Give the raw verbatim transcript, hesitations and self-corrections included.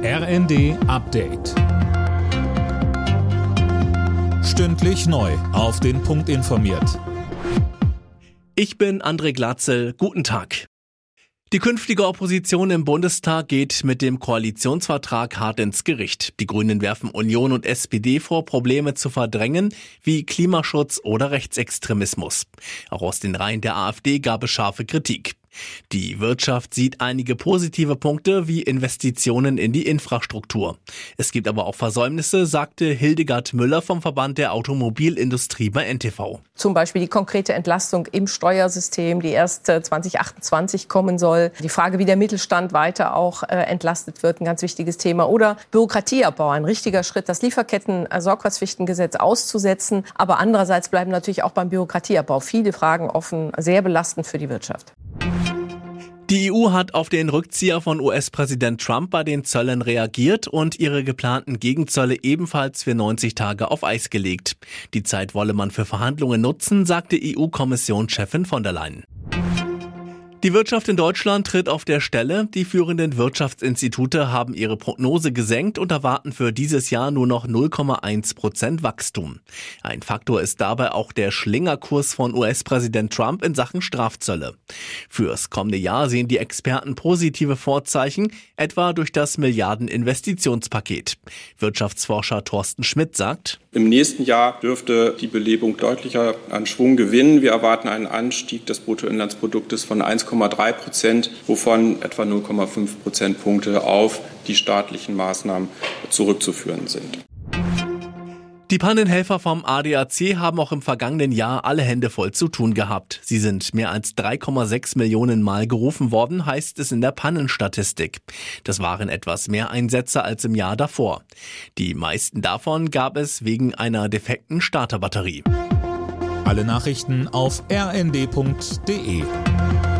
R N D Update. Stündlich neu auf den Punkt informiert. Ich bin André Glatzel. Guten Tag. Die künftige Opposition im Bundestag geht mit dem Koalitionsvertrag hart ins Gericht. Die Grünen werfen Union und S P D vor, Probleme zu verdrängen, wie Klimaschutz oder Rechtsextremismus. Auch aus den Reihen der AfD gab es scharfe Kritik. Die Wirtschaft sieht einige positive Punkte wie Investitionen in die Infrastruktur. Es gibt aber auch Versäumnisse, sagte Hildegard Müller vom Verband der Automobilindustrie bei N T V. Zum Beispiel die konkrete Entlastung im Steuersystem, die erst zwanzig achtundzwanzig kommen soll. Die Frage, wie der Mittelstand weiter auch äh, entlastet wird, ein ganz wichtiges Thema. Oder Bürokratieabbau, ein richtiger Schritt, das Lieferketten-Sorgfaltspflichtengesetz auszusetzen. Aber andererseits bleiben natürlich auch beim Bürokratieabbau viele Fragen offen, sehr belastend für die Wirtschaft. Die E U hat auf den Rückzieher von U S-Präsident Trump bei den Zöllen reagiert und ihre geplanten Gegenzölle ebenfalls für neunzig Tage auf Eis gelegt. Die Zeit wolle man für Verhandlungen nutzen, sagte E U-Kommissionschefin von der Leyen. Die Wirtschaft in Deutschland tritt auf der Stelle. Die führenden Wirtschaftsinstitute haben ihre Prognose gesenkt und erwarten für dieses Jahr nur noch null Komma eins Prozent Wachstum. Ein Faktor ist dabei auch der Schlingerkurs von U S-Präsident Trump in Sachen Strafzölle. Fürs kommende Jahr sehen die Experten positive Vorzeichen, etwa durch das Milliarden-Investitionspaket. Wirtschaftsforscher Thorsten Schmidt sagt: Im nächsten Jahr dürfte die Belebung deutlicher an Schwung gewinnen. Wir erwarten einen Anstieg des Bruttoinlandsproduktes von eins Komma drei Prozent, wovon etwa null Komma fünf Prozentpunkte auf die staatlichen Maßnahmen zurückzuführen sind. Die Pannenhelfer vom A D A C haben auch im vergangenen Jahr alle Hände voll zu tun gehabt. Sie sind mehr als drei Komma sechs Millionen Mal gerufen worden, heißt es in der Pannenstatistik. Das waren etwas mehr Einsätze als im Jahr davor. Die meisten davon gab es wegen einer defekten Starterbatterie. Alle Nachrichten auf r n d punkt d e.